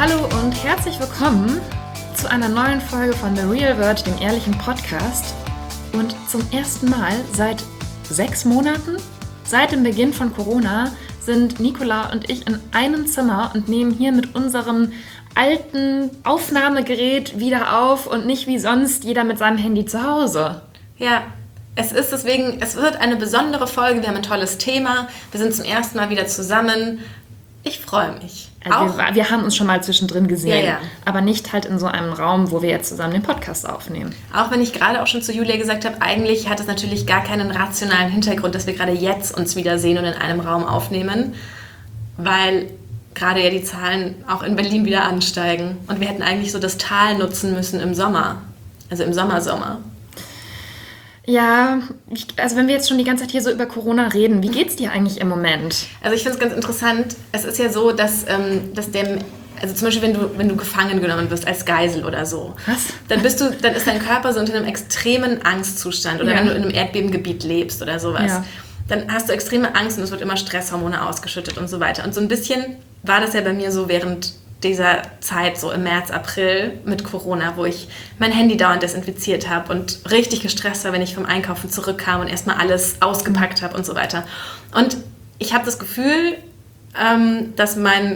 Hallo und herzlich willkommen zu einer neuen Folge von The Real World, dem ehrlichen Podcast. Und zum ersten Mal seit 6 Monaten, seit dem Beginn von Corona, sind Nicola und ich in einem Zimmer und nehmen hier mit unserem alten Aufnahmegerät wieder auf und nicht wie sonst jeder mit seinem Handy zu Hause. Ja, es wird eine besondere Folge, wir haben ein tolles Thema, wir sind zum ersten Mal wieder zusammen. Ich freue mich. Also wir haben uns schon mal zwischendrin gesehen, ja. Aber nicht halt in so einem Raum, wo wir jetzt zusammen den Podcast aufnehmen. Auch wenn ich gerade auch schon zu Julia gesagt habe, eigentlich hat es natürlich gar keinen rationalen Hintergrund, dass wir gerade jetzt uns wiedersehen und in einem Raum aufnehmen, weil gerade ja die Zahlen auch in Berlin wieder ansteigen. Und wir hätten eigentlich so das Tal nutzen müssen im Sommer, also im Sommer. Ja, also wenn wir jetzt schon die ganze Zeit hier so über Corona reden, wie geht's dir eigentlich im Moment? Also ich finde es ganz interessant, es ist ja so, dass also zum Beispiel wenn du gefangen genommen wirst als Geisel oder so, was? Dann ist dein Körper so unter einem extremen Angstzustand oder wenn du in einem Erdbebengebiet lebst oder sowas, dann hast du extreme Angst und es wird immer Stresshormone ausgeschüttet und so weiter. Und so ein bisschen war das ja bei mir so während dieser Zeit, so im März, April mit Corona, wo ich mein Handy dauernd desinfiziert habe und richtig gestresst war, wenn ich vom Einkaufen zurückkam und erstmal alles ausgepackt habe und so weiter. Und ich habe das Gefühl, dass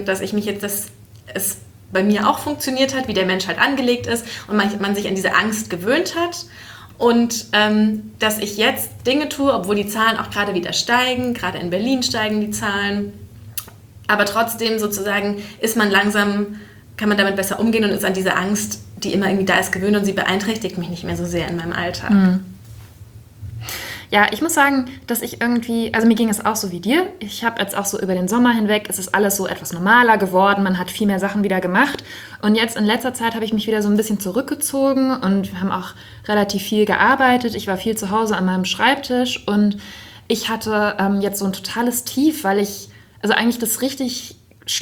es bei mir auch funktioniert hat, wie der Mensch halt angelegt ist und man sich an diese Angst gewöhnt hat. Und dass ich jetzt Dinge tue, obwohl die Zahlen auch gerade wieder steigen, gerade in Berlin steigen die Zahlen, aber trotzdem sozusagen kann man damit besser umgehen und ist an diese Angst, die immer irgendwie da ist, gewöhnt und sie beeinträchtigt mich nicht mehr so sehr in meinem Alltag. Mhm. Ja, ich muss sagen, dass ich irgendwie, also mir ging es auch so wie dir. Ich habe jetzt auch so über den Sommer hinweg, es ist alles so etwas normaler geworden, man hat viel mehr Sachen wieder gemacht. Und jetzt in letzter Zeit habe ich mich wieder so ein bisschen zurückgezogen und wir haben auch relativ viel gearbeitet. Ich war viel zu Hause an meinem Schreibtisch und ich hatte jetzt so ein totales Tief, weil ich, also eigentlich ein richtig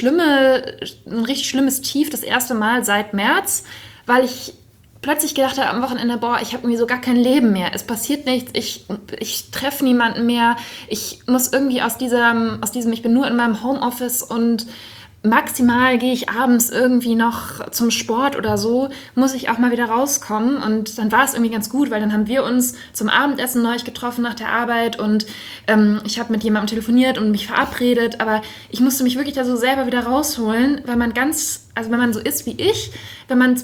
schlimmes Tief das erste Mal seit März, weil ich plötzlich gedacht habe am Wochenende, ich habe irgendwie so gar kein Leben mehr. Es passiert nichts, ich treffe niemanden mehr. Ich muss irgendwie aus diesem, ich bin nur in meinem Homeoffice und maximal gehe ich abends irgendwie noch zum Sport oder so, muss ich auch mal wieder rauskommen. Und dann war es irgendwie ganz gut, weil dann haben wir uns zum Abendessen neulich getroffen nach der Arbeit und ich habe mit jemandem telefoniert und mich verabredet, aber ich musste mich wirklich da so selber wieder rausholen, weil wenn man so ist wie ich, wenn man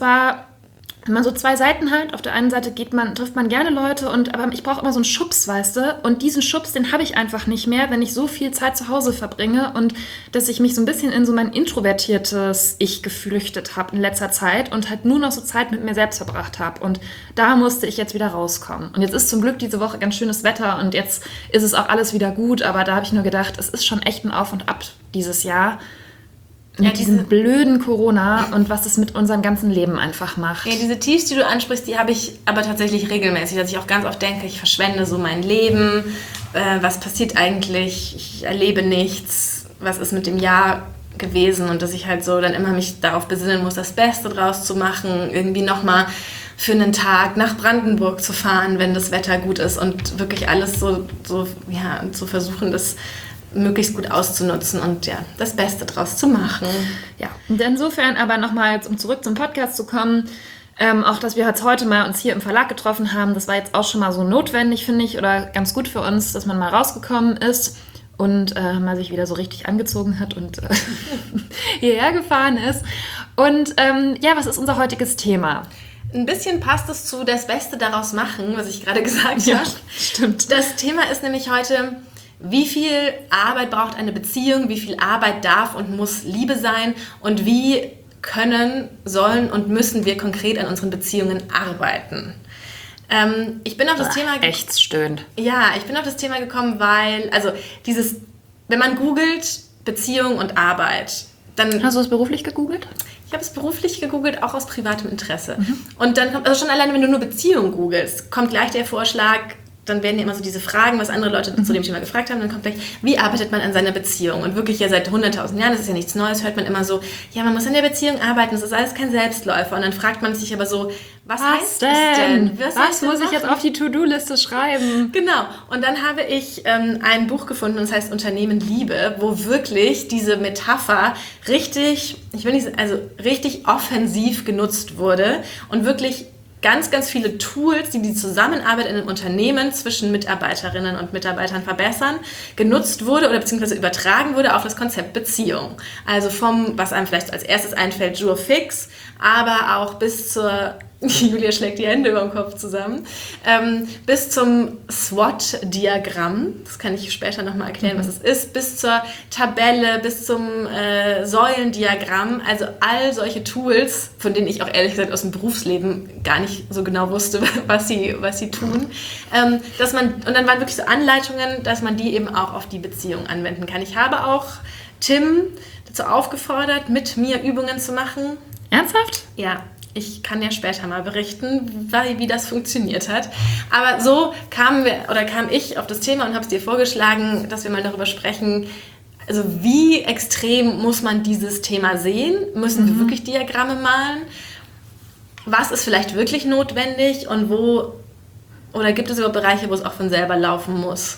so zwei Seiten hat, auf der einen Seite trifft man gerne Leute, aber ich brauche immer so einen Schubs, weißt du? Und diesen Schubs, den habe ich einfach nicht mehr, wenn ich so viel Zeit zu Hause verbringe und dass ich mich so ein bisschen in so mein introvertiertes Ich geflüchtet habe in letzter Zeit und halt nur noch so Zeit mit mir selbst verbracht habe. Und da musste ich jetzt wieder rauskommen. Und jetzt ist zum Glück diese Woche ganz schönes Wetter und jetzt ist es auch alles wieder gut, aber da habe ich nur gedacht, es ist schon echt ein Auf und Ab dieses Jahr. Mit diesem blöden Corona und was es mit unserem ganzen Leben einfach macht. Ja, diese Tiefs, die du ansprichst, die habe ich aber tatsächlich regelmäßig, dass ich auch ganz oft denke, ich verschwende so mein Leben, was passiert eigentlich, ich erlebe nichts, was ist mit dem Jahr gewesen und dass ich halt so dann immer mich darauf besinnen muss, das Beste draus zu machen, irgendwie nochmal für einen Tag nach Brandenburg zu fahren, wenn das Wetter gut ist und wirklich alles so zu versuchen, das möglichst gut auszunutzen und ja, das Beste draus zu machen. Ja, und insofern aber nochmal, um zurück zum Podcast zu kommen, auch, dass wir jetzt heute mal uns hier im Verlag getroffen haben, das war jetzt auch schon mal so notwendig, finde ich, oder ganz gut für uns, dass man mal rausgekommen ist und mal sich wieder so richtig angezogen hat und hierher gefahren ist. Und was ist unser heutiges Thema? Ein bisschen passt es zu das Beste daraus machen, was ich gerade gesagt habe. Ja, stimmt. Das Thema ist nämlich heute: Wie viel Arbeit braucht eine Beziehung? Wie viel Arbeit darf und muss Liebe sein? Und wie können, sollen und müssen wir konkret an unseren Beziehungen arbeiten? Ich bin auf das Thema echt stöhnt. Ja, ich bin auf das Thema gekommen, weil, also wenn man googelt Beziehung und Arbeit, dann... Hast du es beruflich gegoogelt? Ich habe es beruflich gegoogelt, auch aus privatem Interesse. Und dann kommt, also schon alleine, wenn du nur Beziehung googelst, kommt gleich der Vorschlag, dann werden ja immer so diese Fragen, was andere Leute zu dem Thema gefragt haben, dann kommt gleich, wie arbeitet man an seiner Beziehung? Und wirklich ja seit 100.000 Jahren, das ist ja nichts Neues, hört man immer so, ja, man muss an der Beziehung arbeiten, das ist alles kein Selbstläufer. Und dann fragt man sich aber so, was heißt das denn? Was muss ich jetzt auf die To-Do-Liste schreiben? Genau. Und dann habe ich ein Buch gefunden, das heißt Unternehmen Liebe, wo wirklich diese Metapher richtig, richtig offensiv genutzt wurde und wirklich ganz, ganz viele Tools, die die Zusammenarbeit in einem Unternehmen zwischen Mitarbeiterinnen und Mitarbeitern verbessern, genutzt wurde oder beziehungsweise übertragen wurde auf das Konzept Beziehung. Also vom, was einem vielleicht als erstes einfällt, Jour fix, aber auch bis zur, Julia schlägt die Hände über den Kopf zusammen, bis zum SWOT-Diagramm, das kann ich später nochmal erklären, was es ist, bis zur Tabelle, bis zum Säulendiagramm, also all solche Tools, von denen ich auch ehrlich gesagt aus dem Berufsleben gar nicht so genau wusste, was sie tun, und dann waren wirklich so Anleitungen, dass man die eben auch auf die Beziehung anwenden kann. Ich habe auch Tim dazu aufgefordert, mit mir Übungen zu machen. Ernsthaft? Ja. Ich kann ja später mal berichten, wie das funktioniert hat. Aber so kam ich auf das Thema und habe es dir vorgeschlagen, dass wir mal darüber sprechen, also wie extrem muss man dieses Thema sehen? Müssen wir wirklich Diagramme malen? Was ist vielleicht wirklich notwendig und oder gibt es überhaupt Bereiche, wo es auch von selber laufen muss?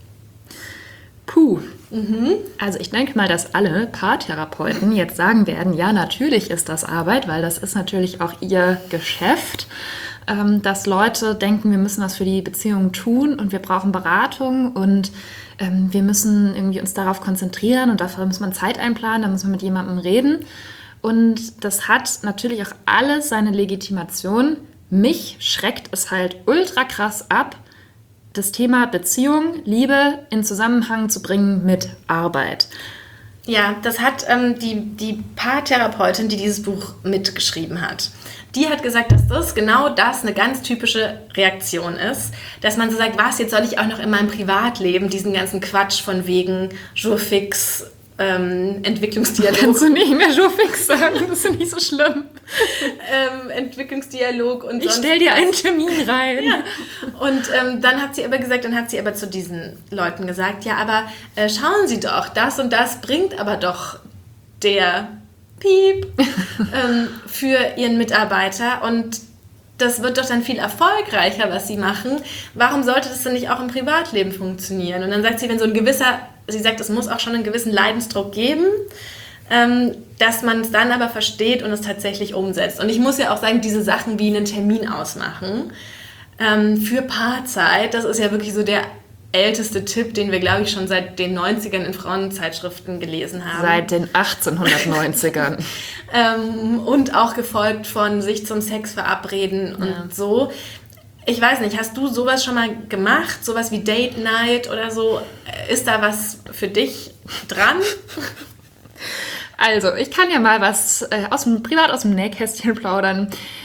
Puh. Also ich denke mal, dass alle Paartherapeuten jetzt sagen werden, ja, natürlich ist das Arbeit, weil das ist natürlich auch ihr Geschäft, dass Leute denken, wir müssen was für die Beziehung tun und wir brauchen Beratung und wir müssen irgendwie uns darauf konzentrieren und dafür muss man Zeit einplanen, da muss man mit jemandem reden. Und das hat natürlich auch alles seine Legitimation. Mich schreckt es halt ultra krass ab, das Thema Beziehung, Liebe in Zusammenhang zu bringen mit Arbeit. Ja, das hat die Paartherapeutin, die dieses Buch mitgeschrieben hat. Die hat gesagt, dass das eine ganz typische Reaktion ist, dass man so sagt, was, jetzt soll ich auch noch in meinem Privatleben diesen ganzen Quatsch von wegen Jour fix, Entwicklungsdialog. Kannst du nicht mehr Jour fix sagen, das ist nicht so schlimm. Entwicklungsdialog und ich stell dir einen Termin rein. Ja. Und dann hat sie aber zu diesen Leuten gesagt, ja, aber schauen Sie doch, das und das bringt aber doch der Piep für Ihren Mitarbeiter und das wird doch dann viel erfolgreicher, was Sie machen. Warum sollte das denn nicht auch im Privatleben funktionieren? Und dann sagt sie, sie sagt, es muss auch schon einen gewissen Leidensdruck geben, dass man es dann aber versteht und es tatsächlich umsetzt. Und ich muss ja auch sagen, diese Sachen wie einen Termin ausmachen für Paarzeit, das ist ja wirklich so der älteste Tipp, den wir, glaube ich, schon seit den 90ern in Frauenzeitschriften gelesen haben. Seit den 1890ern. Und auch gefolgt von sich zum Sex verabreden und so. Ich weiß nicht, hast du sowas schon mal gemacht? Sowas wie Date Night oder so? Ist da was für dich dran? Also, ich kann ja mal was privat aus dem Nähkästchen plaudern.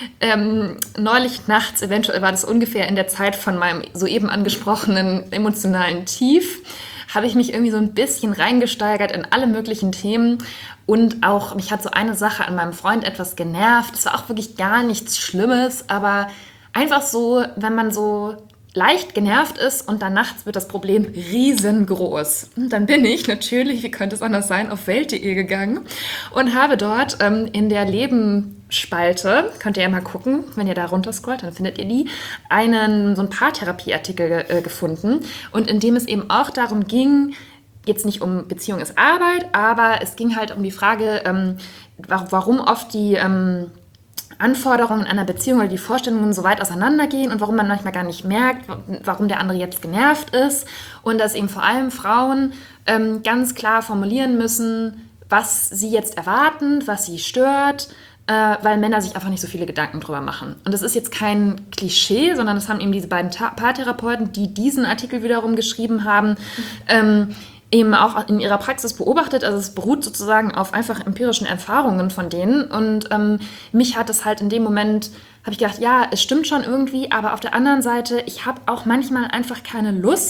Neulich nachts, eventuell war das ungefähr in der Zeit von meinem soeben angesprochenen emotionalen Tief, habe ich mich irgendwie so ein bisschen reingesteigert in alle möglichen Themen und auch, mich hat so eine Sache an meinem Freund etwas genervt. Es war auch wirklich gar nichts Schlimmes, aber einfach so, wenn man so leicht genervt ist und dann nachts wird das Problem riesengroß. Und dann bin ich natürlich, wie könnte es anders sein, auf Welt.de gegangen und habe dort in der Lebensspalte, könnt ihr ja mal gucken, wenn ihr da runterscrollt, dann findet ihr so einen Paartherapieartikel gefunden und in dem es eben auch darum ging, jetzt nicht um Beziehung ist Arbeit, aber es ging halt um die Frage, warum oft die Anforderungen einer Beziehung oder die Vorstellungen so weit auseinandergehen und warum man manchmal gar nicht merkt, warum der andere jetzt genervt ist und dass eben vor allem Frauen ganz klar formulieren müssen, was sie jetzt erwarten, was sie stört, weil Männer sich einfach nicht so viele Gedanken drüber machen. Und das ist jetzt kein Klischee, sondern das haben eben diese beiden Paartherapeuten, die diesen Artikel wiederum geschrieben haben, eben auch in ihrer Praxis beobachtet. Also es beruht sozusagen auf einfach empirischen Erfahrungen von denen. Und mich hat es halt in dem Moment, habe ich gedacht, ja, es stimmt schon irgendwie, aber auf der anderen Seite, ich habe auch manchmal einfach keine Lust,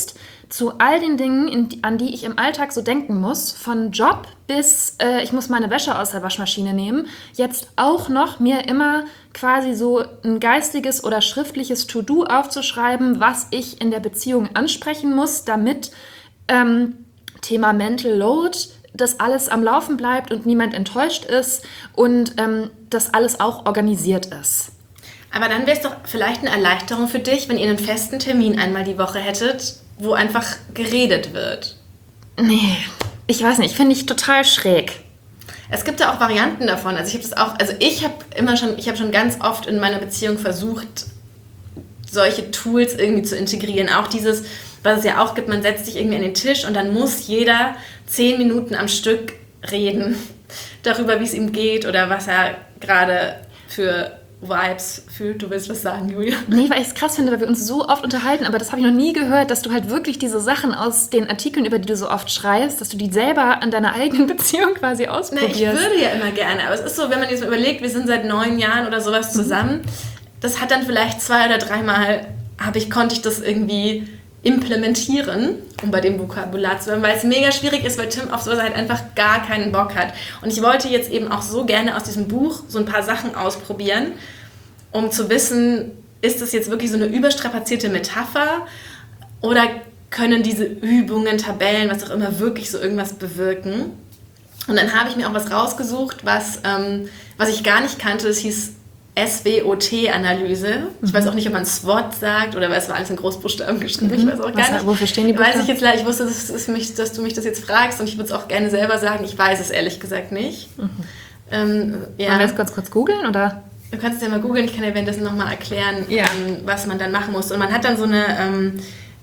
zu all den Dingen, an die ich im Alltag so denken muss, von Job bis ich muss meine Wäsche aus der Waschmaschine nehmen, jetzt auch noch mir immer quasi so ein geistiges oder schriftliches To-Do aufzuschreiben, was ich in der Beziehung ansprechen muss, damit Thema Mental Load, dass alles am Laufen bleibt und niemand enttäuscht ist und dass alles auch organisiert ist. Aber dann wäre es doch vielleicht eine Erleichterung für dich, wenn ihr einen festen Termin einmal die Woche hättet, wo einfach geredet wird. Nee, ich weiß nicht, finde ich total schräg. Es gibt ja auch Varianten davon. Also ich habe schon ganz oft in meiner Beziehung versucht, solche Tools irgendwie zu integrieren. Auch dieses, was es ja auch gibt, man setzt sich irgendwie an den Tisch und dann muss jeder 10 Minuten am Stück reden darüber, wie es ihm geht oder was er gerade für Vibes fühlt. Du willst was sagen, Julia? Nee, weil ich es krass finde, weil wir uns so oft unterhalten, aber das habe ich noch nie gehört, dass du halt wirklich diese Sachen aus den Artikeln, über die du so oft schreibst, dass du die selber an deiner eigenen Beziehung quasi ausprobierst. Na, ich würde ja immer gerne, aber es ist so, wenn man jetzt mal überlegt, wir sind seit 9 Jahren oder sowas zusammen, das hat dann vielleicht 2 oder 3 Mal, konnte ich das irgendwie implementieren, um bei dem Vokabular zu bleiben, weil es mega schwierig ist, weil Tim auf sowas halt einfach gar keinen Bock hat. Und ich wollte jetzt eben auch so gerne aus diesem Buch so ein paar Sachen ausprobieren, um zu wissen, ist das jetzt wirklich so eine überstrapazierte Metapher oder können diese Übungen, Tabellen, was auch immer, wirklich so irgendwas bewirken? Und dann habe ich mir auch was rausgesucht, was ich gar nicht kannte. Das hieß SWOT-Analyse. Ich weiß auch nicht, ob man SWOT sagt oder weil es war alles in Großbuchstaben geschrieben. Ich weiß auch gar nicht. Wofür stehen die Buchstaben? Weiß ich jetzt leider. Ich wusste, dass du mich das jetzt fragst und ich würde es auch gerne selber sagen. Ich weiß es ehrlich gesagt nicht. Ja. Wollen wir das kurz googeln, oder? Du kannst es ja mal googeln. Ich kann ja währenddessen nochmal erklären, was man dann machen muss. Und man hat dann so eine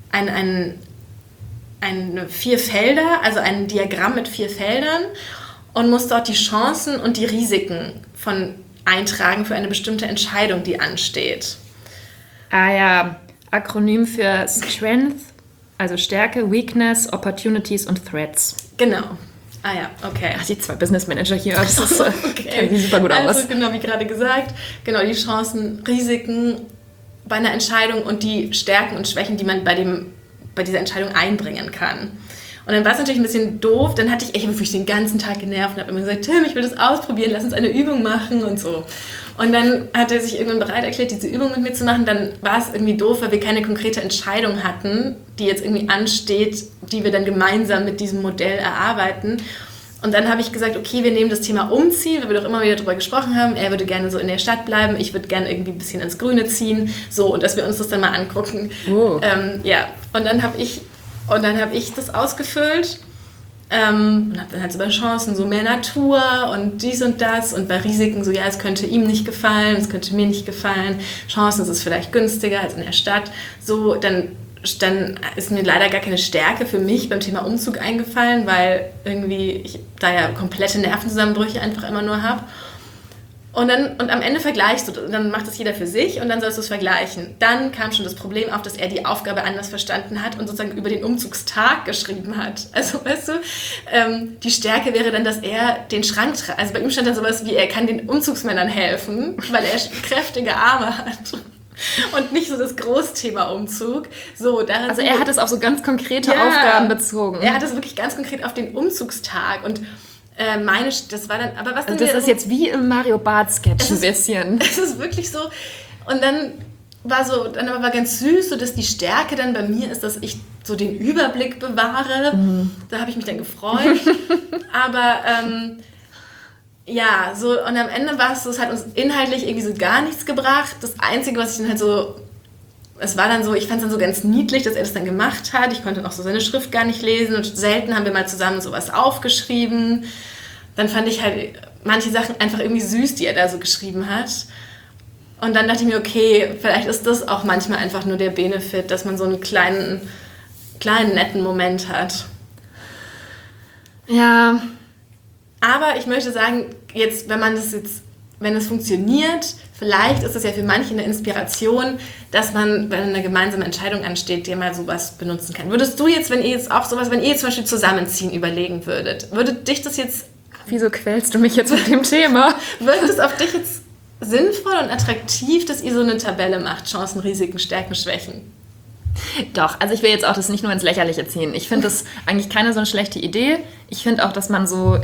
4 Felder, also ein Diagramm mit 4 Feldern und muss dort die Chancen und die Risiken eintragen für eine bestimmte Entscheidung, die ansteht. Ah ja, Akronym für Strength, also Stärke, Weakness, Opportunities und Threats. Genau. Ah ja, okay. Ach, die 2 Business Manager hier, das ist, okay. Sieht super gut aus. Also genau, wie gerade gesagt, genau die Chancen, Risiken bei einer Entscheidung und die Stärken und Schwächen, die man bei dieser Entscheidung einbringen kann. Und dann war es natürlich ein bisschen doof, dann hatte ich wirklich den ganzen Tag genervt und habe immer gesagt, Tim, ich will das ausprobieren, lass uns eine Übung machen und so. Und dann hat er sich irgendwann bereit erklärt, diese Übung mit mir zu machen. Dann war es irgendwie doof, weil wir keine konkrete Entscheidung hatten, die jetzt irgendwie ansteht, die wir dann gemeinsam mit diesem Modell erarbeiten. Und dann habe ich gesagt, okay, wir nehmen das Thema Umziehen, weil wir doch immer wieder darüber gesprochen haben. Er würde gerne so in der Stadt bleiben, ich würde gerne irgendwie ein bisschen ins Grüne ziehen. So, und dass wir uns das dann mal angucken. Oh. Ja, und dann habe ich das ausgefüllt und habe dann halt so bei Chancen so mehr Natur und dies und das und bei Risiken so, ja, es könnte ihm nicht gefallen, es könnte mir nicht gefallen. Chancen ist es vielleicht günstiger als in der Stadt. So, dann ist mir leider gar keine Stärke für mich beim Thema Umzug eingefallen, weil irgendwie ich da ja komplette Nervenzusammenbrüche einfach immer nur habe. Und am Ende vergleichst du, dann macht das jeder für sich und dann sollst du es vergleichen. Dann kam schon das Problem auf, dass er die Aufgabe anders verstanden hat und sozusagen über den Umzugstag geschrieben hat. Also, weißt du, die Stärke wäre dann, dass er den Schrank trägt. Also bei ihm stand dann sowas wie, er kann den Umzugsmännern helfen, weil er kräftige Arme hat. Und nicht so das Großthema Umzug. So, also er hat es auf so ganz konkrete Aufgaben bezogen. Er hat es wirklich ganz konkret auf den Umzugstag und das war dann, aber was also das ist jetzt wie im Mario Barth Sketch ein bisschen. Es ist wirklich so. Und dann war ganz süß, so dass die Stärke dann bei mir ist, dass ich so den Überblick bewahre. Da habe ich mich dann gefreut. Aber ja, so, und am Ende war es so, es hat uns inhaltlich irgendwie so gar nichts gebracht. Das Einzige, was ich dann halt so, es war dann so, ich fand es dann so ganz niedlich, dass er das dann gemacht hat. Ich konnte noch so seine Schrift gar nicht lesen und selten haben wir mal zusammen sowas aufgeschrieben. Dann fand ich halt manche Sachen einfach irgendwie süß, die er da so geschrieben hat. Und dann dachte ich mir, okay, vielleicht ist das auch manchmal einfach nur der Benefit, dass man so einen kleinen netten Moment hat. Ja. Aber ich möchte sagen, wenn es funktioniert, vielleicht ist es ja für manche eine Inspiration, dass man, wenn eine gemeinsame Entscheidung ansteht, dir mal sowas benutzen kann. Würdest du jetzt, wenn ihr zum Beispiel zusammenziehen überlegen würdet, würde dich das jetzt... Wieso quälst du mich jetzt mit dem Thema? Wird es auf dich jetzt sinnvoll und attraktiv, dass ihr so eine Tabelle macht, Chancen, Risiken, Stärken, Schwächen? Doch, also ich will jetzt auch das nicht nur ins Lächerliche ziehen. Ich finde das eigentlich keine so eine schlechte Idee. Ich finde auch, dass man so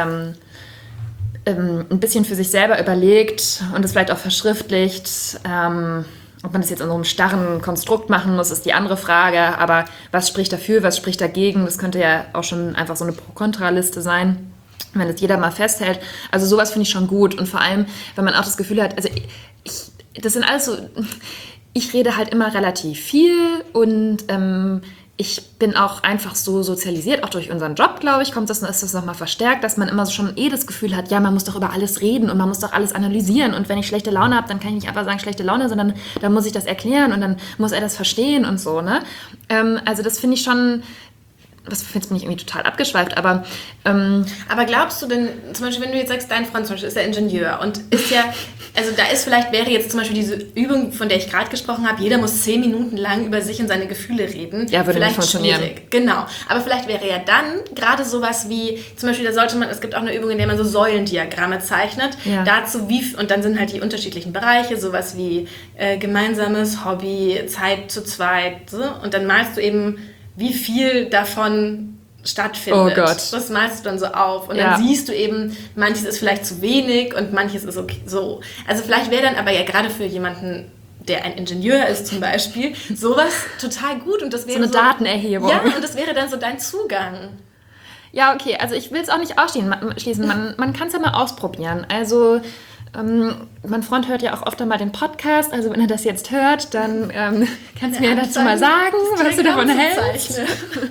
ein bisschen für sich selber überlegt und es vielleicht auch verschriftlicht. Ob man das jetzt in so einem starren Konstrukt machen muss, ist die andere Frage. Aber was spricht dafür, was spricht dagegen? Das könnte ja auch schon einfach so eine Pro-Kontra-Liste sein, wenn das jeder mal festhält. Also sowas finde ich schon gut. Und vor allem, wenn man auch das Gefühl hat, also das sind alles so... Ich rede halt immer relativ viel und ich bin auch einfach so sozialisiert, auch durch unseren Job, glaube ich, ist das nochmal verstärkt, dass man immer schon das Gefühl hat, ja, man muss doch über alles reden und man muss doch alles analysieren und wenn ich schlechte Laune habe, dann kann ich nicht einfach sagen, schlechte Laune, sondern dann muss ich das erklären und dann muss er das verstehen und so, ne? Also das finde ich schon... Jetzt bin ich irgendwie total abgeschweift, aber... Aber glaubst du denn, zum Beispiel, wenn du jetzt sagst, dein Freund zum Beispiel ist ja Ingenieur und ist ja, also wäre jetzt zum Beispiel diese Übung, von der ich gerade gesprochen habe, jeder muss 10 Minuten lang über sich und seine Gefühle reden. Ja, würde nicht funktionieren. Schwierig. Genau, aber vielleicht wäre ja dann gerade sowas wie, zum Beispiel, es gibt auch eine Übung, in der man so Säulendiagramme zeichnet, dazu und dann sind halt die unterschiedlichen Bereiche, sowas wie gemeinsames Hobby, Zeit zu zweit, so, und dann malst du eben, wie viel davon stattfindet. Oh Gott. Das malst du dann so auf. Und dann siehst du eben, manches ist vielleicht zu wenig und manches ist okay, so. Also vielleicht wäre dann aber ja gerade für jemanden, der ein Ingenieur ist zum Beispiel, sowas total gut. Und das wäre so eine Datenerhebung. Ja, und das wäre dann so dein Zugang. Ja, okay. Also ich will es auch nicht ausschließen. Man kann es ja mal ausprobieren. Also... mein Freund hört ja auch oft einmal den Podcast, also wenn er das jetzt hört, dann kannst du mir dazu mal sagen, was du davon hältst.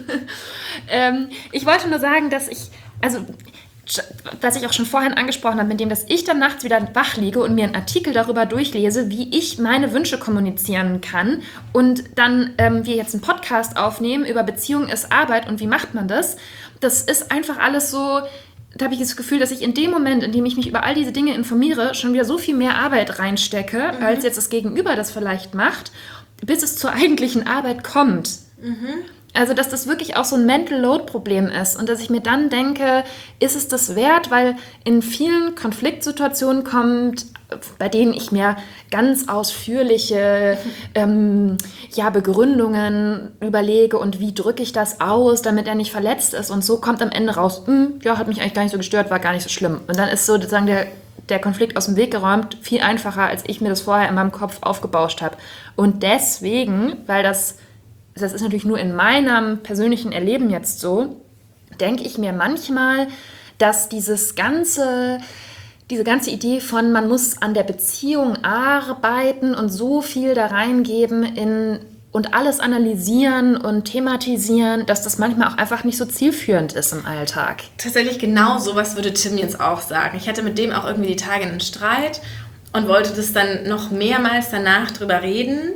Ich wollte nur sagen, dass ich auch schon vorhin angesprochen habe, mit dem, dass ich dann nachts wieder wach liege und mir einen Artikel darüber durchlese, wie ich meine Wünsche kommunizieren kann und dann wir jetzt einen Podcast aufnehmen über Beziehung ist Arbeit und wie macht man das. Das ist einfach alles so... Da habe ich das Gefühl, dass ich in dem Moment, in dem ich mich über all diese Dinge informiere, schon wieder so viel mehr Arbeit reinstecke, als jetzt das Gegenüber das vielleicht macht, bis es zur eigentlichen Arbeit kommt. Also, dass das wirklich auch so ein Mental Load-Problem ist und dass ich mir dann denke, ist es das wert? Weil in vielen Konfliktsituationen kommt, bei denen ich mir ganz ausführliche Begründungen überlege und wie drücke ich das aus, damit er nicht verletzt ist und so kommt am Ende raus, hat mich eigentlich gar nicht so gestört, war gar nicht so schlimm. Und dann ist so sozusagen der Konflikt aus dem Weg geräumt, viel einfacher, als ich mir das vorher in meinem Kopf aufgebauscht habe. Und deswegen, weil das ist natürlich nur in meinem persönlichen Erleben jetzt so, denke ich mir manchmal, dass diese ganze Idee von, man muss an der Beziehung arbeiten und so viel da reingeben und alles analysieren und thematisieren, dass das manchmal auch einfach nicht so zielführend ist im Alltag. Tatsächlich genau sowas würde Tim jetzt auch sagen. Ich hatte mit dem auch irgendwie die Tage einen Streit und wollte das dann noch mehrmals danach drüber reden.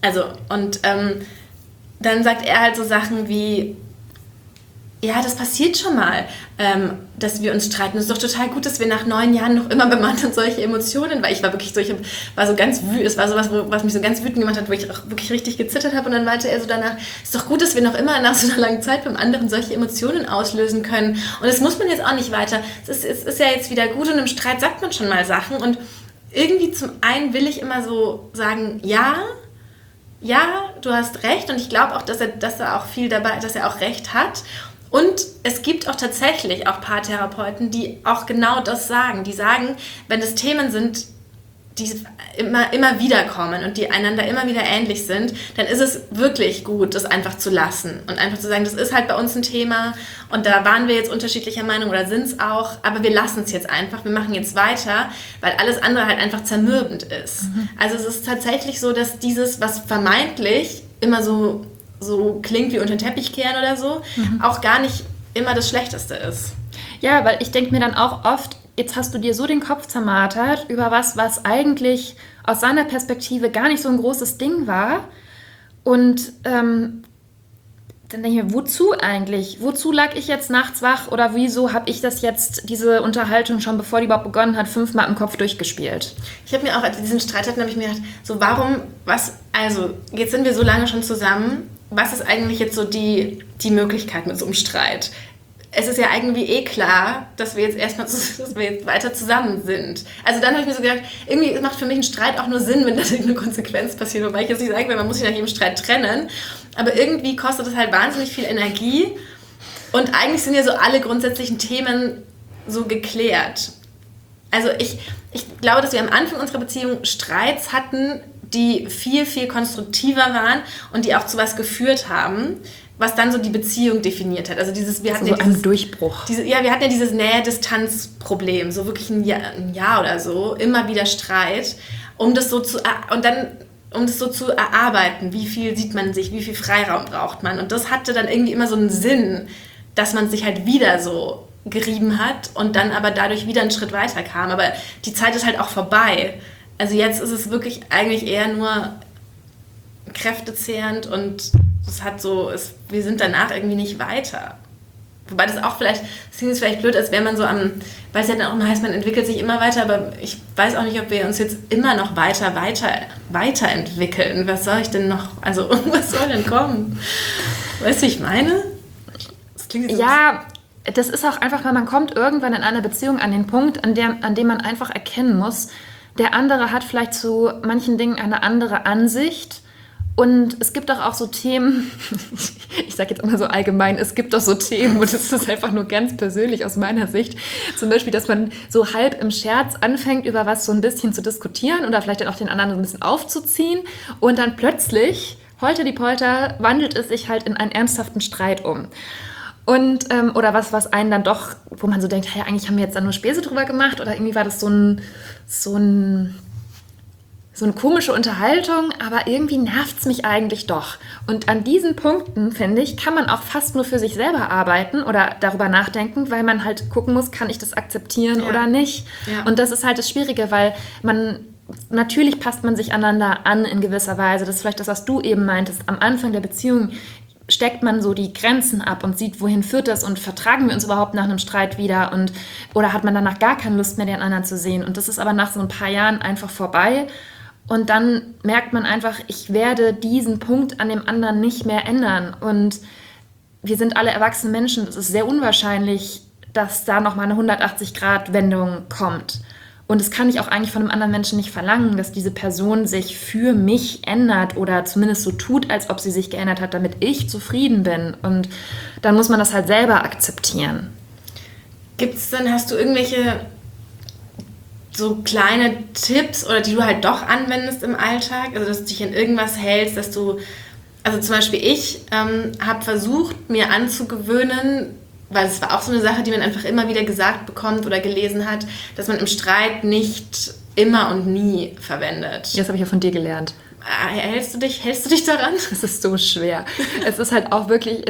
Dann sagt er halt so Sachen wie, ja, das passiert schon mal, dass wir uns streiten. Es ist doch total gut, dass wir nach 9 Jahren noch immer bemannt und solche Emotionen, weil ich war wirklich so, es war sowas, was mich so ganz wütend gemacht hat, wo ich auch wirklich richtig gezittert habe und dann meinte er so danach, es ist doch gut, dass wir noch immer nach so einer langen Zeit beim anderen solche Emotionen auslösen können und das muss man jetzt auch nicht weiter. Es ist ja jetzt wieder gut und im Streit sagt man schon mal Sachen und irgendwie zum einen will ich immer so sagen, ja, du hast recht und ich glaube auch, dass er auch viel dabei, dass er auch recht hat. Und es gibt auch tatsächlich auch Paartherapeuten, die auch genau das sagen. Die sagen, wenn es Themen sind, die immer wieder kommen und die einander immer wieder ähnlich sind, dann ist es wirklich gut, das einfach zu lassen und einfach zu sagen, das ist halt bei uns ein Thema und da waren wir jetzt unterschiedlicher Meinung oder sind es auch, aber wir lassen es jetzt einfach, wir machen jetzt weiter, weil alles andere halt einfach zermürbend ist. Also es ist tatsächlich so, dass dieses, was vermeintlich immer so klingt wie unter den Teppich kehren oder so, auch gar nicht immer das Schlechteste ist. Ja, weil ich denke mir dann auch oft, jetzt hast du dir so den Kopf zermartert über was eigentlich aus seiner Perspektive gar nicht so ein großes Ding war. Und dann denke ich mir, wozu eigentlich? Wozu lag ich jetzt nachts wach oder wieso habe ich diese Unterhaltung schon, bevor die überhaupt begonnen hat, 5-mal im Kopf durchgespielt? Ich habe mir auch, als wir diesen Streit hatten, habe ich mir gedacht, jetzt sind wir so lange schon zusammen, was ist eigentlich jetzt so die Möglichkeit mit so einem Streit? es ist ja irgendwie klar, dass wir jetzt weiter zusammen sind. Also dann habe ich mir so gedacht, irgendwie macht für mich ein Streit auch nur Sinn, wenn da irgendeine Konsequenz passiert. Wobei ich jetzt nicht sagen will, man muss sich nach jedem Streit trennen. Aber irgendwie kostet es halt wahnsinnig viel Energie. Und eigentlich sind ja so alle grundsätzlichen Themen so geklärt. Also ich glaube, dass wir am Anfang unserer Beziehung Streits hatten, die viel, viel konstruktiver waren und die auch zu was geführt haben, was dann so die Beziehung definiert hat. Also wir hatten so einen Durchbruch. Wir hatten ja dieses Nähe-Distanz-Problem, so wirklich ein Jahr oder so, immer wieder Streit, um das so zu erarbeiten, wie viel sieht man sich, wie viel Freiraum braucht man. Und das hatte dann irgendwie immer so einen Sinn, dass man sich halt wieder so gerieben hat und dann aber dadurch wieder einen Schritt weiter kam. Aber die Zeit ist halt auch vorbei. Also jetzt ist es wirklich eigentlich eher nur kräftezehrend und wir sind danach irgendwie nicht weiter. Wobei das auch das klingt jetzt vielleicht blöd, als wäre man so weil es ja dann auch immer heißt, man entwickelt sich immer weiter, aber ich weiß auch nicht, ob wir uns jetzt immer noch weiterentwickeln. Was soll ich denn noch, also was soll denn kommen? Weißt du, wie ich meine? Das klingt jetzt das ist auch einfach, weil man kommt irgendwann in einer Beziehung an den Punkt, an dem man einfach erkennen muss, der andere hat vielleicht zu manchen Dingen eine andere Ansicht. Und es gibt auch so Themen, ich sage jetzt immer so allgemein, es gibt auch so Themen und es ist einfach nur ganz persönlich aus meiner Sicht. Zum Beispiel, dass man so halb im Scherz anfängt, über was so ein bisschen zu diskutieren oder vielleicht dann auch den anderen so ein bisschen aufzuziehen. Und dann plötzlich, holter die Polter, wandelt es sich halt in einen ernsthaften Streit um. Und, oder was einen dann doch, wo man so denkt, hey, eigentlich haben wir jetzt da nur Späße drüber gemacht oder irgendwie war das so eine komische Unterhaltung, aber irgendwie nervt es mich eigentlich doch. Und an diesen Punkten, finde ich, kann man auch fast nur für sich selber arbeiten oder darüber nachdenken, weil man halt gucken muss, kann ich das akzeptieren oder nicht. Ja. Und das ist halt das Schwierige, weil natürlich passt man sich einander an in gewisser Weise. Das ist vielleicht das, was du eben meintest. Am Anfang der Beziehung steckt man so die Grenzen ab und sieht, wohin führt das und vertragen wir uns überhaupt nach einem Streit wieder oder hat man danach gar keine Lust mehr, den anderen zu sehen. Und das ist aber nach so ein paar Jahren einfach vorbei. Und dann merkt man einfach, ich werde diesen Punkt an dem anderen nicht mehr ändern. Und wir sind alle erwachsene Menschen. Es ist sehr unwahrscheinlich, dass da nochmal eine 180-Grad-Wendung kommt. Und das kann ich auch eigentlich von einem anderen Menschen nicht verlangen, dass diese Person sich für mich ändert oder zumindest so tut, als ob sie sich geändert hat, damit ich zufrieden bin. Und dann muss man das halt selber akzeptieren. Hast du irgendwelche so kleine Tipps oder die du halt doch anwendest im Alltag? Also, dass du dich in irgendwas hältst, also zum Beispiel ich habe versucht, mir anzugewöhnen, weil es war auch so eine Sache, die man einfach immer wieder gesagt bekommt oder gelesen hat, dass man im Streit nicht immer und nie verwendet. Das habe ich ja von dir gelernt. Hältst du dich daran? Das ist so schwer. Es ist halt auch wirklich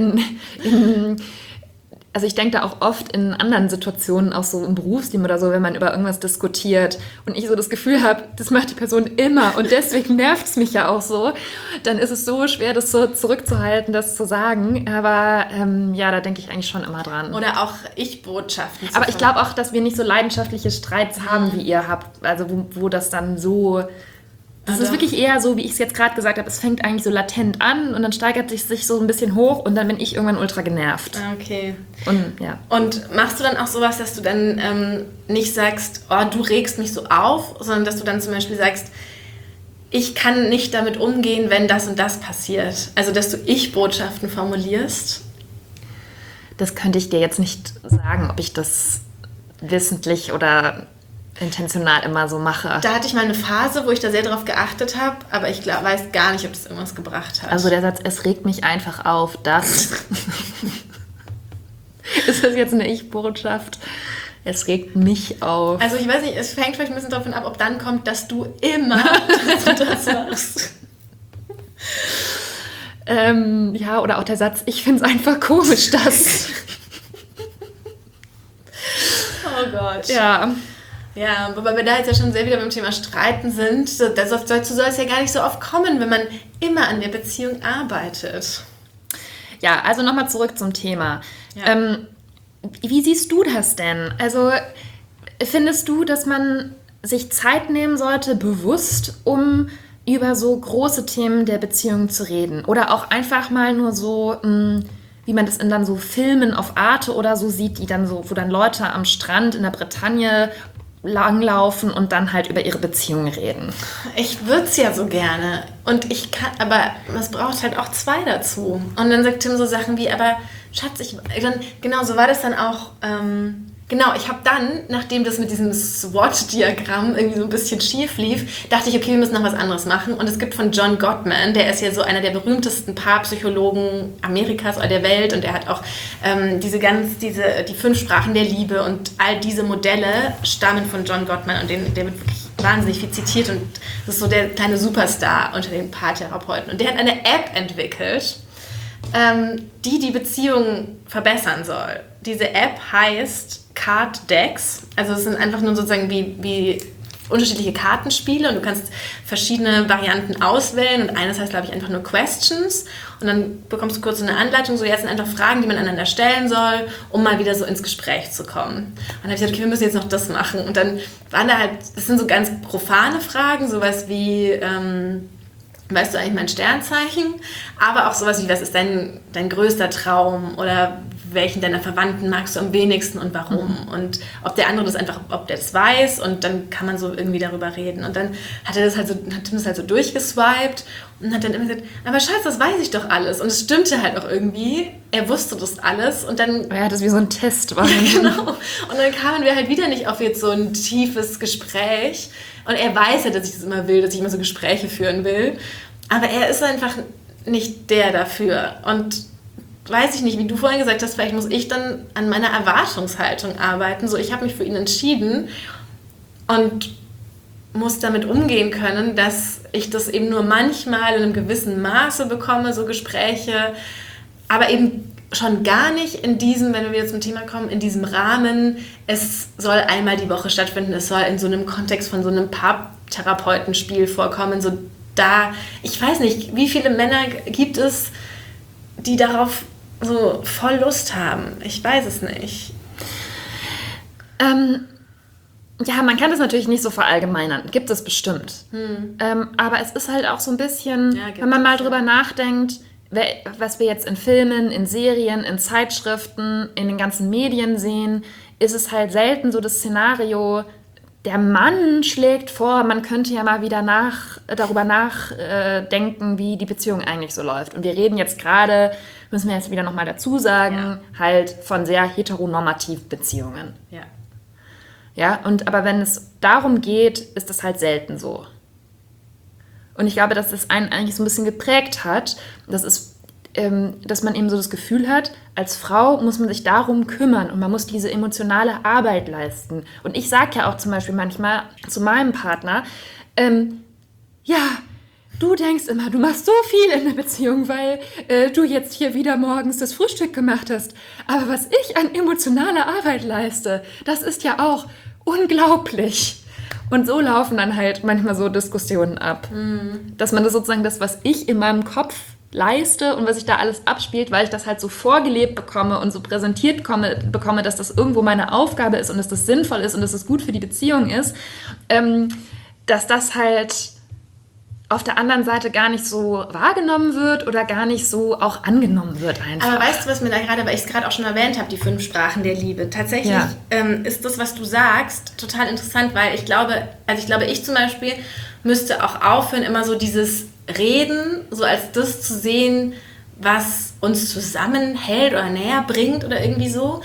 also ich denke da auch oft in anderen Situationen, auch so im Berufsleben oder so, wenn man über irgendwas diskutiert und ich so das Gefühl habe, das macht die Person immer und deswegen nervt es mich ja auch so, dann ist es so schwer, das so zurückzuhalten, das zu sagen. Aber da denke ich eigentlich schon immer dran. Oder auch Ich-Botschaften. Aber ich glaube auch, dass wir nicht so leidenschaftliche Streits haben, wie ihr habt, also wo das dann so... Das ist wirklich eher so, wie ich es jetzt gerade gesagt habe, es fängt eigentlich so latent an und dann steigert es sich so ein bisschen hoch und dann bin ich irgendwann ultra genervt. Okay. Und machst du dann auch sowas, dass du dann nicht sagst, oh, du regst mich so auf, sondern dass du dann zum Beispiel sagst, ich kann nicht damit umgehen, wenn das und das passiert. Also, dass du Ich-Botschaften formulierst? Das könnte ich dir jetzt nicht sagen, ob ich das wissentlich oder intentional immer so mache. Da hatte ich mal eine Phase, wo ich da sehr drauf geachtet habe, aber ich weiß gar nicht, ob das irgendwas gebracht hat. Also der Satz, es regt mich einfach auf, dass... Ist das jetzt eine Ich-Botschaft? Es regt mich auf. Also ich weiß nicht, es fängt vielleicht ein bisschen davon ab, ob dann kommt, dass du immer das machst. Oder auch der Satz, ich finde es einfach komisch, dass... Oh Gott. Ja. Ja, wobei wir da jetzt ja schon sehr wieder beim Thema Streiten sind. Dazu soll es ja gar nicht so oft kommen, wenn man immer an der Beziehung arbeitet. Ja, also nochmal zurück zum Thema. Ja. Wie siehst du das denn? Also findest du, dass man sich Zeit nehmen sollte, bewusst, um über so große Themen der Beziehung zu reden? Oder auch einfach mal nur so, wie man das in dann so Filmen auf Arte oder so sieht, die dann so, wo dann Leute am Strand in der Bretagne langlaufen und dann halt über ihre Beziehungen reden. Ich würde es ja so gerne. Und ich kann, aber es braucht halt auch 2 dazu. Und dann sagt Tim so Sachen wie, aber Schatz, genau, so war das dann auch. Genau, ich habe dann, nachdem das mit diesem SWOT-Diagramm irgendwie so ein bisschen schief lief, dachte ich, okay, wir müssen noch was anderes machen. Und es gibt von John Gottman, der ist ja so einer der berühmtesten Paarpsychologen Amerikas oder der Welt, und der hat auch die 5 Sprachen der Liebe, und all diese Modelle stammen von John Gottman, und der wird wirklich wahnsinnig viel zitiert, und das ist so der kleine Superstar unter den Paartherapeuten. Und der hat eine App entwickelt, die Beziehung verbessern soll. Diese App heißt Card Decks. Also es sind einfach nur sozusagen wie unterschiedliche Kartenspiele, und du kannst verschiedene Varianten auswählen, und eines heißt, glaube ich, einfach nur Questions, und dann bekommst du kurz so eine Anleitung, so jetzt sind einfach Fragen, die man einander stellen soll, um mal wieder so ins Gespräch zu kommen. Und dann habe ich gesagt, okay, wir müssen jetzt noch das machen, und dann waren da halt, das sind so ganz profane Fragen, sowas wie, weißt du eigentlich mein Sternzeichen? Aber auch sowas wie, was ist dein größter Traum? Oder welchen deiner Verwandten magst du am wenigsten und warum? Und ob der andere ob der das weiß, und dann kann man so irgendwie darüber reden. Und dann hat Tim das halt so durchgeswiped und hat dann immer gesagt, aber Schatz, das weiß ich doch alles. Und es stimmte halt auch irgendwie. Er wusste das alles, und dann... Ja, das wie so ein Test war. Ja, genau. Und dann kamen wir halt wieder nicht auf jetzt so ein tiefes Gespräch. Und er weiß ja, dass ich das immer will, dass ich immer so Gespräche führen will. Aber er ist einfach nicht der dafür. Und weiß ich nicht, wie du vorhin gesagt hast, vielleicht muss ich dann an meiner Erwartungshaltung arbeiten. So, ich habe mich für ihn entschieden und muss damit umgehen können, dass ich das eben nur manchmal in einem gewissen Maße bekomme, so Gespräche, aber eben schon gar nicht in diesem, wenn wir wieder zum Thema kommen, in diesem Rahmen, es soll einmal die Woche stattfinden, es soll in so einem Kontext von so einem Paartherapeutenspiel vorkommen, so da, ich weiß nicht, wie viele Männer gibt es, die darauf so voll Lust haben? Ich weiß es nicht. Ja, man kann das natürlich nicht so verallgemeinern. Gibt es bestimmt. Aber es ist halt auch so ein bisschen, wenn man mal drüber nachdenkt, was wir jetzt in Filmen, in Serien, in Zeitschriften, in den ganzen Medien sehen, ist es halt selten so das Szenario, der Mann schlägt vor, man könnte ja mal wieder darüber nachdenken, wie die Beziehung eigentlich so läuft. Und wir reden jetzt gerade, müssen wir jetzt wieder nochmal dazu sagen, halt von sehr heteronormativ Beziehungen. Ja. Ja, aber wenn es darum geht, ist das halt selten so. Und ich glaube, dass das einen eigentlich so ein bisschen geprägt hat. Das ist, dass man eben so das Gefühl hat, als Frau muss man sich darum kümmern und man muss diese emotionale Arbeit leisten. Und ich sage ja auch zum Beispiel manchmal zu meinem Partner, ja, du denkst immer, du machst so viel in der Beziehung, weil du jetzt hier wieder morgens das Frühstück gemacht hast. Aber was ich an emotionaler Arbeit leiste, das ist ja auch unglaublich. Und so laufen dann halt manchmal so Diskussionen ab. Dass man das sozusagen, das, was ich in meinem Kopf leiste und was ich da alles abspielt, weil ich das halt so vorgelebt bekomme und so präsentiert bekomme, dass das irgendwo meine Aufgabe ist und dass das sinnvoll ist und dass das gut für die Beziehung ist, dass das halt auf der anderen Seite gar nicht so wahrgenommen wird oder gar nicht so auch angenommen wird einfach. Aber weißt du, was mir da gerade, weil ich es gerade auch schon erwähnt habe, die 5 Sprachen der Liebe. Tatsächlich ist das, was du sagst, total interessant, weil ich glaube, ich zum Beispiel müsste auch aufhören, immer so dieses Reden, so als das zu sehen, was uns zusammenhält oder näher bringt oder irgendwie so,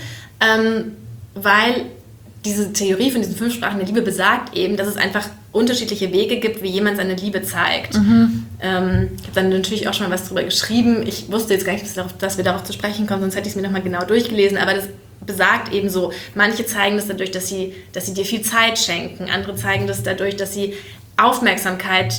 weil diese Theorie von diesen 5 Sprachen der Liebe besagt eben, dass es einfach unterschiedliche Wege gibt, wie jemand seine Liebe zeigt. Ich habe dann natürlich auch schon mal was drüber geschrieben. Ich wusste jetzt gar nicht, dass wir darauf zu sprechen kommen, sonst hätte ich es mir nochmal genau durchgelesen, aber das besagt eben so, manche zeigen das dadurch, dass sie dir viel Zeit schenken, andere zeigen das dadurch, dass sie aufmerksam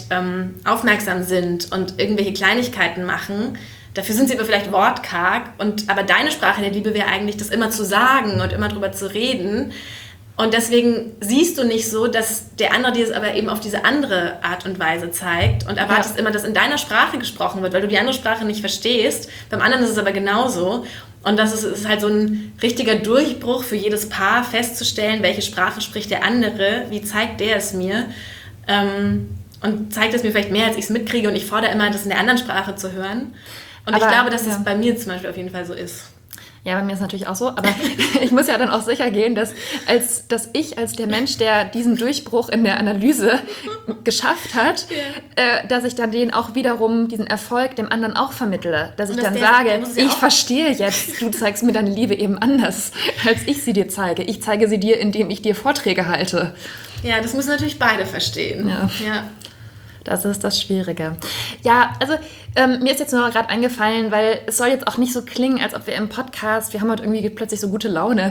sind und irgendwelche Kleinigkeiten machen. Dafür sind sie aber vielleicht wortkarg, aber deine Sprache der Liebe wäre eigentlich, das immer zu sagen und immer drüber zu reden. Und deswegen siehst du nicht so, dass der andere dir es aber eben auf diese andere Art und Weise zeigt und erwartest immer, dass in deiner Sprache gesprochen wird, weil du die andere Sprache nicht verstehst. Beim anderen ist es aber genauso. Und das ist halt so ein richtiger Durchbruch für jedes Paar, festzustellen, welche Sprache spricht der andere, wie zeigt der es mir. Und zeigt es mir vielleicht mehr, als ich es mitkriege, und ich fordere immer, das in der anderen Sprache zu hören. Und aber, ich glaube, dass es bei mir zum Beispiel auf jeden Fall so ist. Ja, bei mir ist es natürlich auch so, aber ich muss ja dann auch sicher gehen, dass ich als der Mensch, der diesen Durchbruch in der Analyse geschafft hat, dass ich dann diesen Erfolg dem anderen auch vermittle. Dass ich dann sage, ich verstehe jetzt, du zeigst mir deine Liebe eben anders, als ich sie dir zeige. Ich zeige sie dir, indem ich dir Vorträge halte. Ja, das müssen natürlich beide verstehen. Ja. Das ist das Schwierige. Ja, also mir ist jetzt nur gerade eingefallen, weil es soll jetzt auch nicht so klingen, als ob wir im Podcast, wir haben heute irgendwie plötzlich so gute Laune,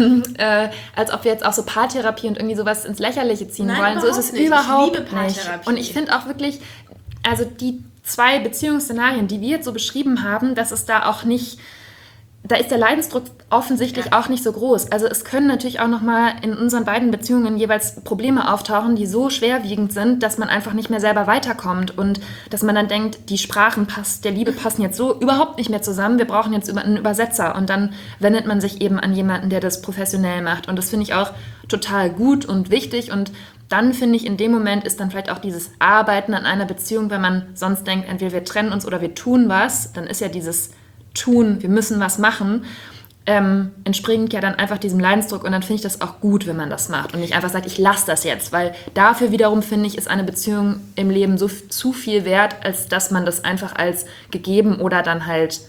als ob wir jetzt auch so Paartherapie und irgendwie sowas ins Lächerliche ziehen wollen. So ist es überhaupt nicht. Und ich finde auch wirklich, also die 2 Beziehungsszenarien, die wir jetzt so beschrieben haben, dass es da auch nicht... Da ist der Leidensdruck offensichtlich auch nicht so groß. Also es können natürlich auch nochmal in unseren beiden Beziehungen jeweils Probleme auftauchen, die so schwerwiegend sind, dass man einfach nicht mehr selber weiterkommt und dass man dann denkt, die Sprachen der Liebe passen jetzt so überhaupt nicht mehr zusammen, wir brauchen jetzt einen Übersetzer und dann wendet man sich eben an jemanden, der das professionell macht und das finde ich auch total gut und wichtig und dann finde ich, in dem Moment ist dann vielleicht auch dieses Arbeiten an einer Beziehung, wenn man sonst denkt, entweder wir trennen uns oder wir tun was, dann ist ja dieses Tun, wir müssen was machen, entspringt ja dann einfach diesem Leidensdruck und dann finde ich das auch gut, wenn man das macht und nicht einfach sagt, ich lasse das jetzt, weil dafür wiederum, finde ich, ist eine Beziehung im Leben so zu viel wert, als dass man das einfach als gegeben oder dann halt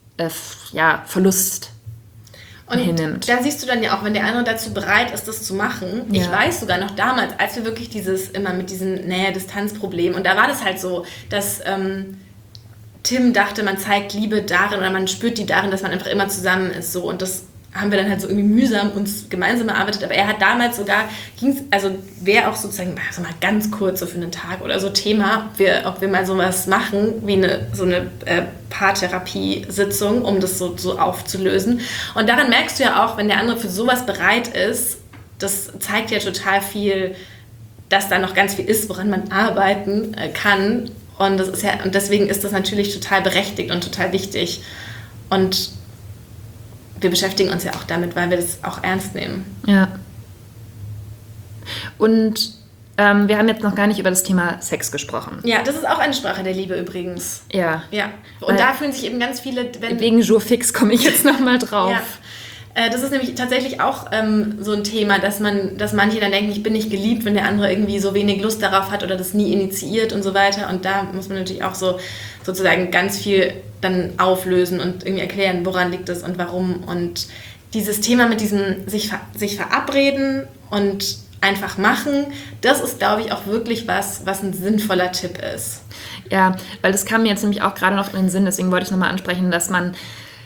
Verlust hinnimmt. Da siehst du dann ja auch, wenn der andere dazu bereit ist, das zu machen. Ja. Ich weiß sogar noch damals, als wir wirklich immer mit diesem Nähe-Distanz-Problem und da war das halt so, dass Tim dachte, man zeigt Liebe darin oder man spürt die darin, dass man einfach immer zusammen ist. So. Und das haben wir dann halt so irgendwie mühsam uns gemeinsam erarbeitet. Aber er hat damals sogar, wäre auch sozusagen so mal ganz kurz so für einen Tag oder so Thema, ob wir mal sowas machen, wie so eine Paartherapie-Sitzung, um das so aufzulösen. Und daran merkst du ja auch, wenn der andere für sowas bereit ist, das zeigt ja total viel, dass da noch ganz viel ist, woran man arbeiten kann. Und deswegen ist das natürlich total berechtigt und total wichtig. Und wir beschäftigen uns ja auch damit, weil wir das auch ernst nehmen. Ja. Und wir haben jetzt noch gar nicht über das Thema Sex gesprochen. Ja, das ist auch eine Sprache der Liebe übrigens. Ja. Und da fühlen sich eben ganz viele... Wegen Jour fix komme ich jetzt nochmal drauf. Ja. Das ist nämlich tatsächlich auch so ein Thema, dass manche dann denken, ich bin nicht geliebt, wenn der andere irgendwie so wenig Lust darauf hat oder das nie initiiert und so weiter. Und da muss man natürlich auch sozusagen ganz viel dann auflösen und irgendwie erklären, woran liegt es und warum. Und dieses Thema mit diesem sich verabreden und einfach machen, das ist, glaube ich, auch wirklich was ein sinnvoller Tipp ist. Ja, weil das kam mir jetzt nämlich auch gerade noch in den Sinn, deswegen wollte ich nochmal ansprechen, dass man...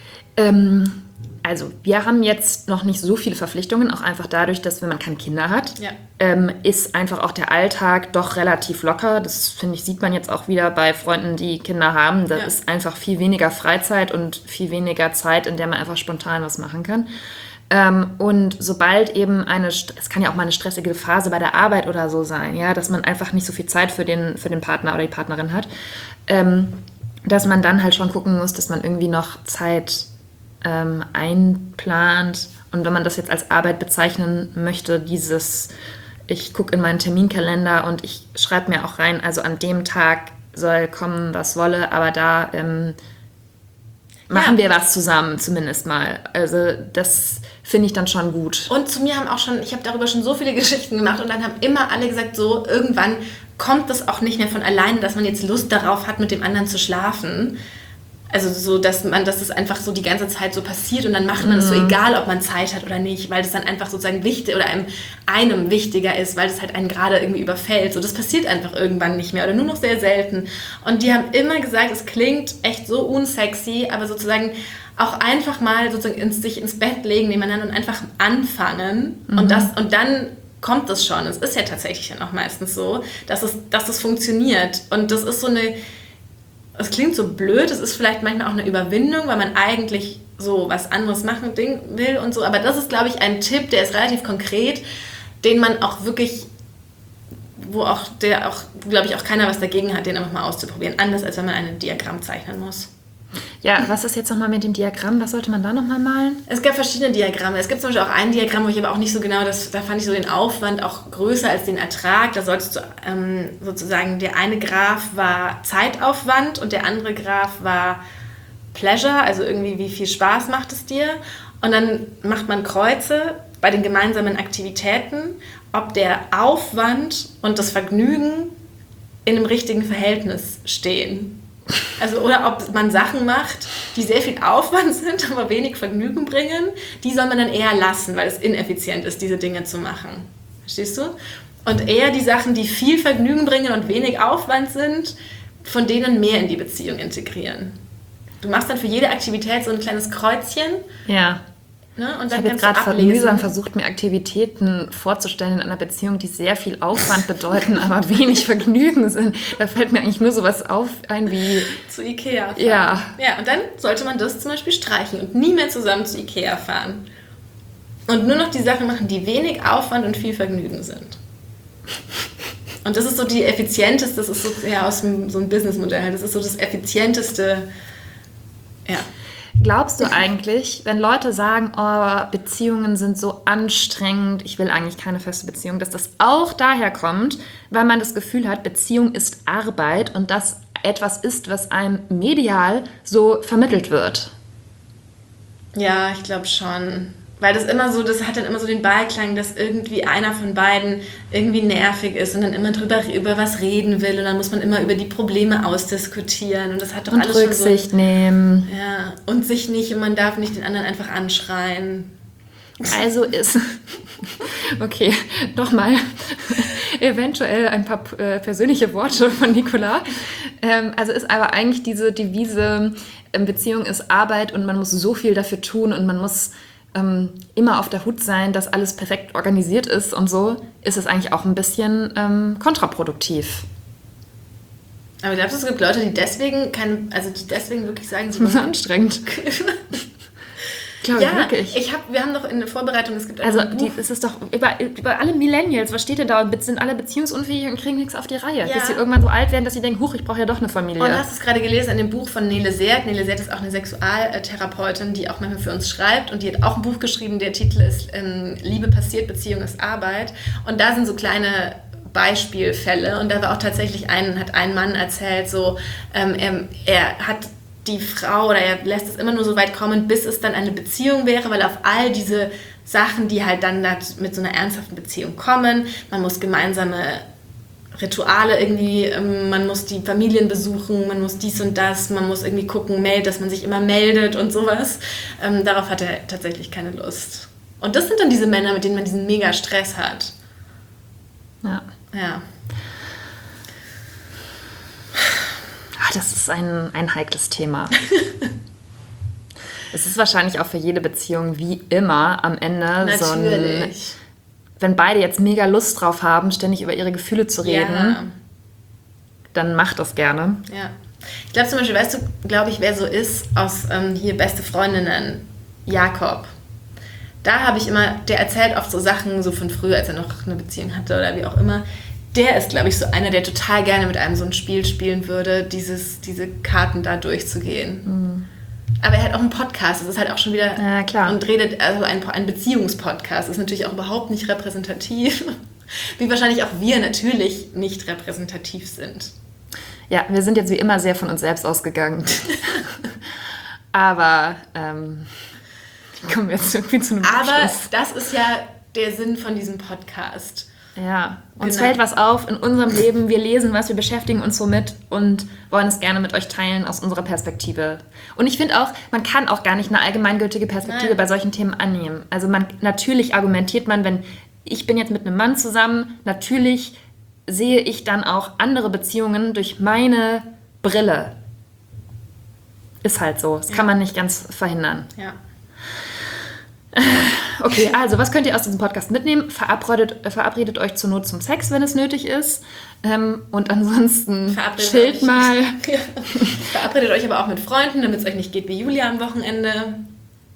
Also wir haben jetzt noch nicht so viele Verpflichtungen, auch einfach dadurch, dass wenn man keine Kinder hat, ist einfach auch der Alltag doch relativ locker. Das, finde ich, sieht man jetzt auch wieder bei Freunden, die Kinder haben. Da ist einfach viel weniger Freizeit und viel weniger Zeit, in der man einfach spontan was machen kann. Und sobald eben es kann ja auch mal eine stressige Phase bei der Arbeit oder so sein, ja, dass man einfach nicht so viel Zeit für den Partner oder die Partnerin hat, dass man dann halt schon gucken muss, dass man irgendwie noch Zeit einplant und wenn man das jetzt als Arbeit bezeichnen möchte, ich gucke in meinen Terminkalender und ich schreibe mir auch rein, also an dem Tag soll kommen, was wolle, aber da machen wir was zusammen zumindest mal. Also das finde ich dann schon gut. Und zu mir ich habe darüber schon so viele Geschichten gemacht und dann haben immer alle gesagt, so irgendwann kommt das auch nicht mehr von alleine, dass man jetzt Lust darauf hat, mit dem anderen zu schlafen. Also so, dass das einfach so die ganze Zeit so passiert und dann macht man es so, egal ob man Zeit hat oder nicht, weil das dann einfach sozusagen wichtig oder einem wichtiger ist, weil das halt einen gerade irgendwie überfällt. So, das passiert einfach irgendwann nicht mehr oder nur noch sehr selten. Und die haben immer gesagt, es klingt echt so unsexy, aber sozusagen auch einfach mal sozusagen sich ins Bett legen nebeneinander und einfach anfangen und dann kommt das schon. Es ist ja tatsächlich dann auch meistens so, dass das funktioniert und das ist so es klingt so blöd, es ist vielleicht manchmal auch eine Überwindung, weil man eigentlich so was anderes machen will und so, aber das ist, glaube ich, ein Tipp, der ist relativ konkret, den man auch wirklich, glaube ich, auch keiner was dagegen hat, den einfach mal auszuprobieren, anders als wenn man ein Diagramm zeichnen muss. Ja, was ist jetzt nochmal mit dem Diagramm? Was sollte man da nochmal malen? Es gab verschiedene Diagramme. Es gibt zum Beispiel auch ein Diagramm, wo ich aber auch nicht so genau, da fand ich so den Aufwand auch größer als den Ertrag. Da solltest du sozusagen, der eine Graph war Zeitaufwand und der andere Graph war Pleasure, also irgendwie wie viel Spaß macht es dir. Und dann macht man Kreuze bei den gemeinsamen Aktivitäten, ob der Aufwand und das Vergnügen in einem richtigen Verhältnis stehen. Also, oder ob man Sachen macht, die sehr viel Aufwand sind, aber wenig Vergnügen bringen, die soll man dann eher lassen, weil es ineffizient ist, diese Dinge zu machen. Verstehst du? Und eher die Sachen, die viel Vergnügen bringen und wenig Aufwand sind, von denen mehr in die Beziehung integrieren. Du machst dann für jede Aktivität so ein kleines Kreuzchen. Ja. Ne? Und Ich dann habe jetzt kannst du gerade ablesen. mühsam versucht, mir Aktivitäten vorzustellen in einer Beziehung, die sehr viel Aufwand bedeuten, aber wenig Vergnügen sind. Da fällt mir eigentlich nur sowas ein wie... Zu Ikea fahren. Ja. Ja, und dann sollte man das zum Beispiel streichen und nie mehr zusammen zu Ikea fahren. Und nur noch die Sachen machen, die wenig Aufwand und viel Vergnügen sind. Und das ist so die effizienteste, das ist so, ja, aus so einem Businessmodell, das ist so das effizienteste, ja. Glaubst du eigentlich, wenn Leute sagen, oh, Beziehungen sind so anstrengend, ich will eigentlich keine feste Beziehung, dass das auch daher kommt, weil man das Gefühl hat, Beziehung ist Arbeit und das etwas ist, was einem medial so vermittelt wird? Ja, ich glaube schon. Weil das immer so, das hat dann immer so den Beiklang, dass irgendwie einer von beiden irgendwie nervig ist und dann immer über was reden will und dann muss man immer über die Probleme ausdiskutieren und das hat doch Und alles Rücksicht schon so, nehmen. ja, und sich nicht, und man darf nicht den anderen einfach anschreien. Also ist, okay, nochmal eventuell ein paar persönliche Worte von Nicola. Also ist aber eigentlich diese Devise, Beziehung ist Arbeit und man muss so viel dafür tun und man muss immer auf der Hut sein, dass alles perfekt organisiert ist und so, ist es eigentlich auch ein bisschen kontraproduktiv. Aber glaubst du, es gibt Leute, die deswegen wirklich sagen, sie Das ist anstrengend. Glaube ich wirklich. Wir haben doch in der Vorbereitung, es gibt Also ein Buch. es ist doch über alle Millennials, was steht denn da? Sind alle beziehungsunfähig und kriegen nichts auf die Reihe. Ja. Bis sie irgendwann so alt werden, dass sie denken, huch, ich brauche ja doch eine Familie. Und hast du es gerade gelesen in dem Buch von Nele Sert. Nele Sert ist auch eine Sexualtherapeutin, die auch manchmal für uns schreibt. Und die hat auch ein Buch geschrieben, der Titel ist Liebe passiert, Beziehung ist Arbeit. Und da sind so kleine Beispielfälle. Und da war auch tatsächlich hat ein Mann erzählt, so er hat die Frau oder er lässt es immer nur so weit kommen, bis es dann eine Beziehung wäre, weil auf all diese Sachen, die halt dann mit so einer ernsthaften Beziehung kommen, man muss gemeinsame Rituale irgendwie, man muss die Familien besuchen, man muss dies und das, man muss irgendwie gucken, dass man sich immer meldet und sowas. Darauf hat er tatsächlich keine Lust. Und das sind dann diese Männer, mit denen man diesen mega Stress hat. Ja. Ja. Das ist ein heikles Thema. Es ist wahrscheinlich auch für jede Beziehung wie immer am Ende Natürlich. so ein... Wenn beide jetzt mega Lust drauf haben, ständig über ihre Gefühle zu reden, dann macht das gerne. Ja. Ich glaube zum Beispiel, weißt du, wer so ist, aus hier Beste Freundinnen, Jakob. Da habe ich immer, der erzählt oft so Sachen so von früher, als er noch eine Beziehung hatte oder wie auch immer. Der ist, glaube ich, so einer, der total gerne mit einem so ein Spiel spielen würde, diese Karten da durchzugehen. Mhm. Aber er hat auch einen Podcast, das ist halt auch schon wieder... Ja, klar. Und redet, also ein Beziehungspodcast, ist natürlich auch überhaupt nicht repräsentativ. Wie wahrscheinlich auch wir natürlich nicht repräsentativ sind. Ja, wir sind jetzt wie immer sehr von uns selbst ausgegangen. Aber kommen wir jetzt irgendwie zu einem Abschluss. Aber das ist ja der Sinn von diesem Podcast. Ja, uns fällt was auf in unserem Leben, wir lesen was, wir beschäftigen uns so mit und wollen es gerne mit euch teilen aus unserer Perspektive. Und ich finde auch, man kann auch gar nicht eine allgemeingültige Perspektive bei solchen Themen annehmen. Also natürlich argumentiert man, wenn ich bin jetzt mit einem Mann zusammen, natürlich sehe ich dann auch andere Beziehungen durch meine Brille. Ist halt so, das kann man nicht ganz verhindern. Ja. Okay, also was könnt ihr aus diesem Podcast mitnehmen? Verabredet euch zur Not zum Sex, wenn es nötig ist. Und ansonsten chillt mal. Ja. Verabredet euch aber auch mit Freunden, damit es euch nicht geht wie Julia am Wochenende.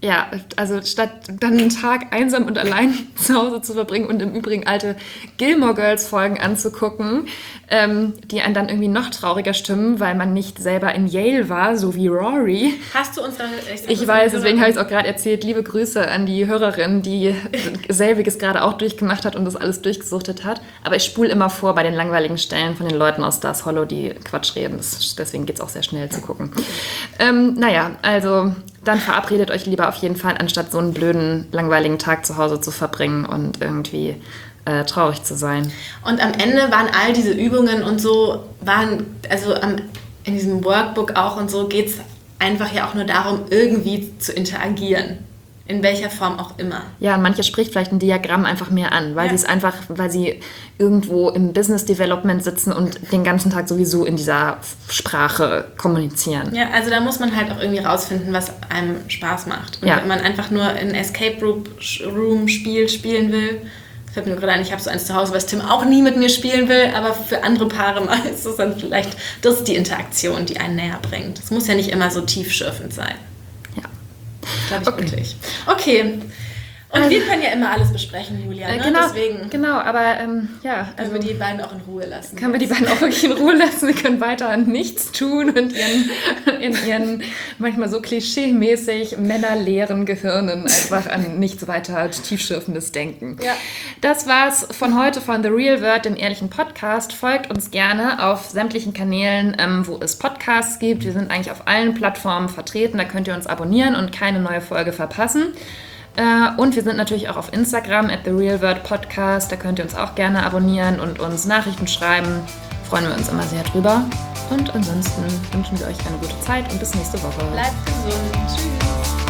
Ja, also statt dann einen Tag einsam und allein zu Hause zu verbringen und im Übrigen alte Gilmore Girls Folgen anzugucken, die einen dann irgendwie noch trauriger stimmen, weil man nicht selber in Yale war, so wie Rory. Hast du unsere... Ich weiß, deswegen habe ich es auch gerade erzählt. Liebe Grüße an die Hörerin, die selbiges gerade auch durchgemacht hat und das alles durchgesuchtet hat. Aber ich spule immer vor bei den langweiligen Stellen von den Leuten aus Stars Hollow, die Quatsch reden. Deswegen geht es auch sehr schnell zu gucken. Naja, also dann verabredet euch lieber auf jeden Fall, anstatt so einen blöden, langweiligen Tag zu Hause zu verbringen und irgendwie traurig zu sein. Und am Ende waren all diese Übungen und so, in diesem Workbook auch und so geht es einfach ja auch nur darum, irgendwie zu interagieren. In welcher Form auch immer. Ja, und manche spricht vielleicht ein Diagramm einfach mehr an, weil sie irgendwo im Business Development sitzen und den ganzen Tag sowieso in dieser Sprache kommunizieren. Ja, also da muss man halt auch irgendwie rausfinden, was einem Spaß macht. Und wenn man einfach nur ein Escape Room spielen will, fällt mir gerade ein, ich habe so eins zu Hause, was Tim auch nie mit mir spielen will, aber für andere Paare mal ist es dann vielleicht, das ist die Interaktion, die einen näher bringt. Es muss ja nicht immer so tiefschürfend sein. Glaube ich wirklich. Okay. Und wir können ja immer alles besprechen, Julia. Ne? Genau, deswegen. Genau, aber können wir die beiden auch in Ruhe lassen. Können wir die beiden auch wirklich in Ruhe lassen. Sie können weiter nichts tun und in ihren manchmal so klischee-mäßig männerleeren Gehirnen einfach an nichts weiter tiefschürfendes denken. Ja. Das war's von heute von The Real World, dem ehrlichen Podcast. Folgt uns gerne auf sämtlichen Kanälen, wo es Podcasts gibt. Wir sind eigentlich auf allen Plattformen vertreten. Da könnt ihr uns abonnieren und keine neue Folge verpassen. Und wir sind natürlich auch auf Instagram @TheRealWorldPodcast. Da könnt ihr uns auch gerne abonnieren und uns Nachrichten schreiben. Freuen wir uns immer sehr drüber. Und ansonsten wünschen wir euch eine gute Zeit und bis nächste Woche. Bleibt gesund. Tschüss.